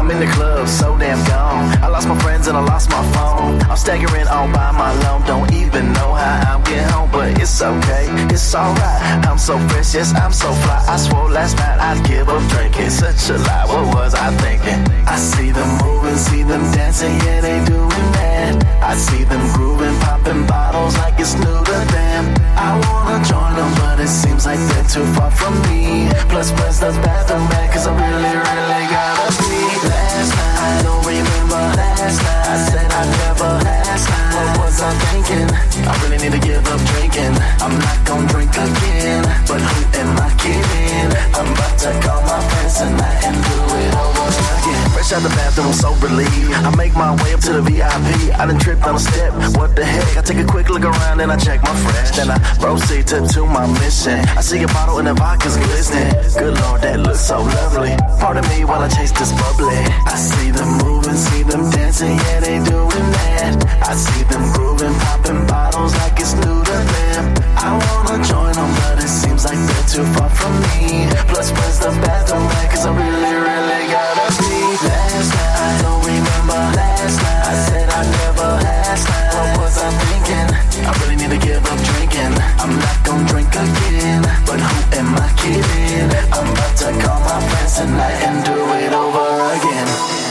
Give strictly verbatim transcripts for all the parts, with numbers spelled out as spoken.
I'm in the club, so damn gone. I lost my friends and I lost my phone. I'm staggering all by my loan. Don't even know how I'm getting home, but it's okay, it's alright. I'm so fresh, yes, I'm so fly. I swore last night I'd give up drinking. Such a lie, what was I thinking? I see them moving, see them dancing, yeah, they doing that. I see them grooving, popping bottles like it's new to them. I wanna join them, but it seems like they're too far from me. Plus, plus, the bathroom back, cause I really, really gotta be. Last night, I don't remember last night. I said I'd never last night. What was I thinking? I really need to give up drinking. I'm not gonna drink again, but who am I kidding? I'm about to call my friends tonight and do it over again. Fresh out the bathroom, I'm so relieved. I make my way up to the V I P. I done tripped on a step, what the heck? I take a quick look around and I check my fresh. Then I proceed to, to my mission. I see a bottle and the vodka's glistening. Good Lord, that looks so lovely. Pardon me while I chase this bubbly. I see them moving, see them dancing, yeah, they doing that. I see them grooving, popping bottles like it's new to them. I wanna join them, but it seems like they're too far from me. Plus, where's the bathroom at? Cause I really, really gotta be. Last night, I don't remember last night. I said I'd never last night. What was I thinking? I really need to give up drinking. I'm not gonna drink again, but who am I kidding? I'm about to call my friends tonight and do it over again.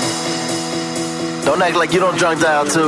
Don't act like you don't drunk dial too.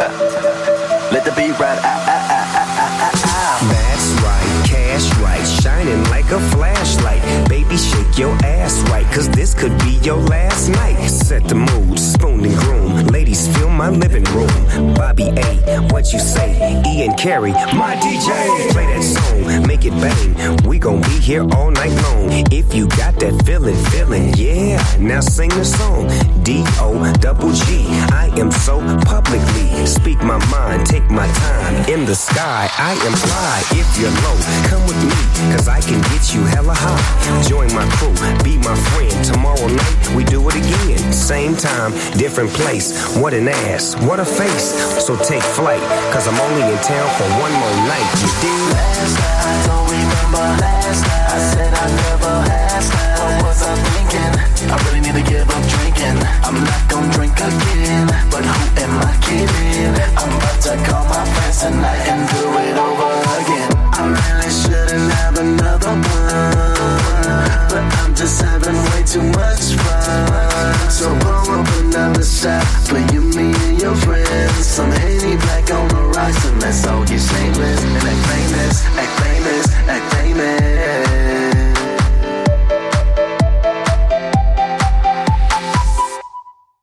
Let the beat ride. Ah, ah, ah, ah, ah, ah. That's right, cash right, shining like a flashlight. Baby, shake your ass right, cause this could be your last night. Set the mood, spoon and groom. Ladies, fill my living room. Bobby A, what you say? Ian Carey, my D J. Play that song, make it bang. We gon' be here all night long. If you got that feeling, feeling, yeah. Now sing the song. D O double G. I am so publicly. Speak my mind, take my time. In the sky, I am fly. If you're low, come with me, cause I can get you hella high. Join my crew, be my friend. Tomorrow night, we do it again. Same time, different place. What an ass, what a face. So take flight, cause I'm only in town for one more night. You dig? Last night, I don't remember last night. I said I'd never last night. What was I thinking? I really need to give up drinking. I'm not gonna drink again, but who am I kidding? I'm about to call my friends tonight and do it over again. I really shouldn't have another one, but I'm just having way too much fun. So pour up another shot for you, me, and your friends. Some Henny Black on the rocks, and let's